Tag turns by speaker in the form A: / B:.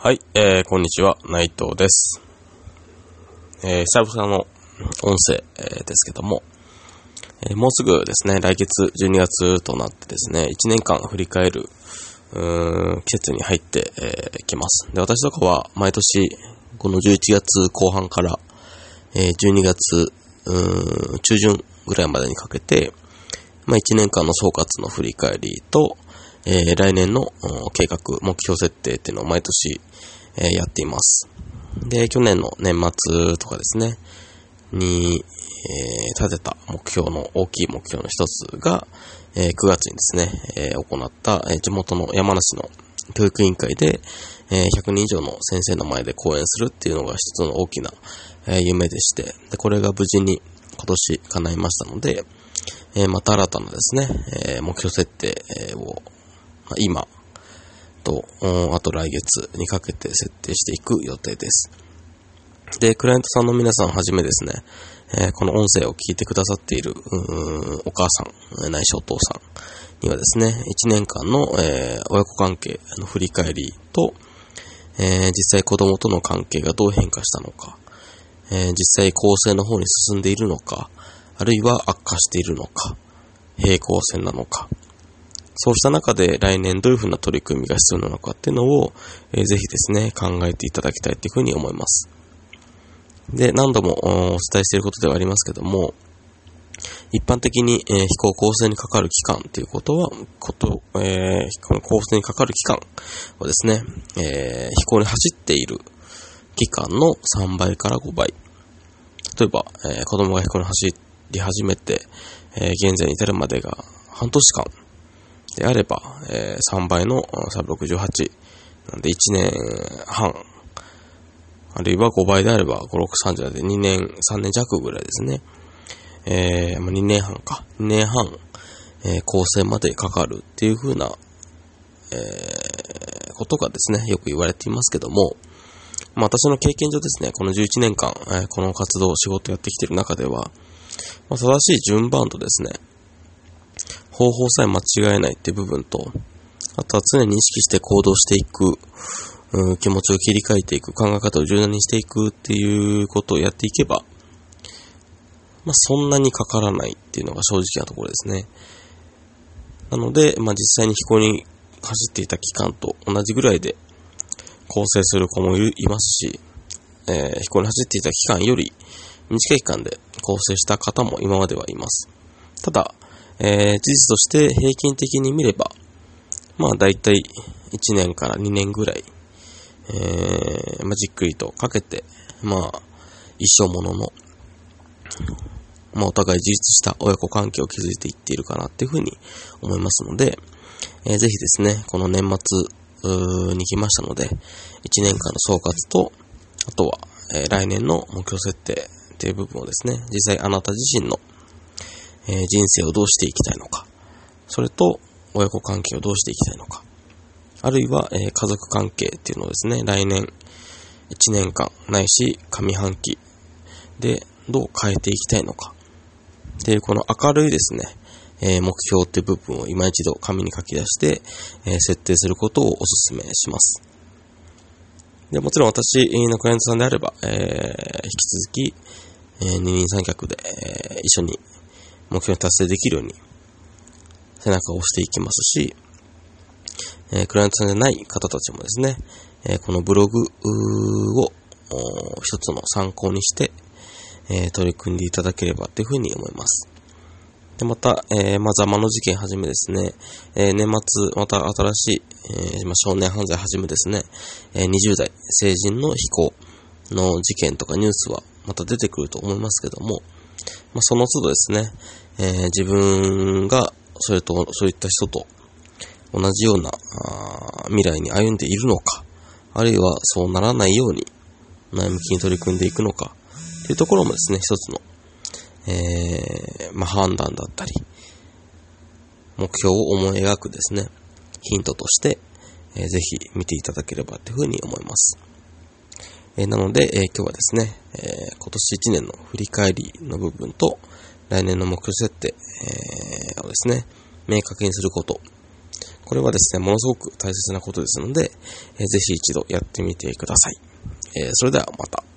A: はい、こんにちは、内藤です。久々の音声、ですけども、もうすぐですね、来月12月となってですね、1年間振り返る季節に入ってきます。で、私とかは毎年この11月後半から、12月中旬ぐらいまでにかけて、1年間の総括の振り返りと、来年の計画、目標設定っていうのを毎年、やっています。で、去年の年末とかですね、に、立てた目標の、大きい目標の一つが、9月にですね、行った、地元の山梨の教育委員会で、100人以上の先生の前で講演するっていうのが一つの大きな、夢でして、で、これが無事に今年叶いましたので、また新たなですね、目標設定を、今と、あと来月にかけて設定していく予定です。で、クライアントさんの皆さんはじめですね、この音声を聞いてくださっているお母さん、ないしお父さんにはですね、1年間の、親子関係の振り返りと、実際子供との関係がどう変化したのか、実際構成の方に進んでいるのか、あるいは悪化しているのか、平行線なのか、そうした中で来年どういうふうな取り組みが必要なのかっていうのを、ぜひですね、考えていただきたいというふうに思います。で、何度もお伝えしていることではありますけども、一般的に、飛行構成にかかる期間ということは、この構成にかかる期間をですね、飛行に走っている期間の3倍から5倍。例えば、子供が飛行に走り始めて、現在に至るまでが半年間であれば、3倍の368。なんで1年半。あるいは5倍であれば5、6、30で2年、3年弱ぐらいですね。2年半か。2年半、構成までかかるっていう風な、ことがですね、よく言われていますけども、私の経験上ですね、この11年間、この活動、仕事やってきている中では、正しい順番とですね、方法さえ間違えないっていう部分と、あとは常に意識して行動していく、気持ちを切り替えていく、考え方を柔軟にしていくっていうことをやっていけば、そんなにかからないっていうのが正直なところですね。なので、実際に飛行に走っていた期間と同じぐらいで構成する子もいますし、飛行に走っていた期間より短い期間で構成した方も今まではいます。ただ、事実として平均的に見れば、だいたい1年から2年ぐらい、じっくりとかけて、一生ものの、お互い自立した親子関係を築いていっているかなっていうふうに思いますので、ぜひですね、この年末に来ましたので、1年間の総括と、あとは、来年の目標設定っていう部分をですね、実際あなた自身の、人生をどうしていきたいのか、それと親子関係をどうしていきたいのか、あるいは、家族関係っていうのをですね、来年1年間ないし上半期でどう変えていきたいのかっていうこの明るいですね、目標っていう部分を今一度紙に書き出して、設定することをお勧めします。で、もちろん私のクライアントさんであれば、引き続き、二人三脚で、一緒に目標に達成できるように背中を押していきますし、クライアントさんじゃない方たちもですね、このブログを一つの参考にして、取り組んでいただければというふうに思います。で、また、ザマの事件はじめですね、年末また新しい、少年犯罪はじめですね、20代成人の非行の事件とかニュースはまた出てくると思いますけども、その都度ですね、自分がそういった人と同じような未来に歩んでいるのか、あるいはそうならないように前向きに取り組んでいくのかというところもですね、一つの、判断だったり目標を思い描くですね、ヒントとして、ぜひ見ていただければというふうに思います。なので、今日はですね、今年1年の振り返りの部分と来年の目標設定、をですね、明確にすること、 これはですね、ものすごく大切なことですので、ぜひ一度やってみてください。それではまた。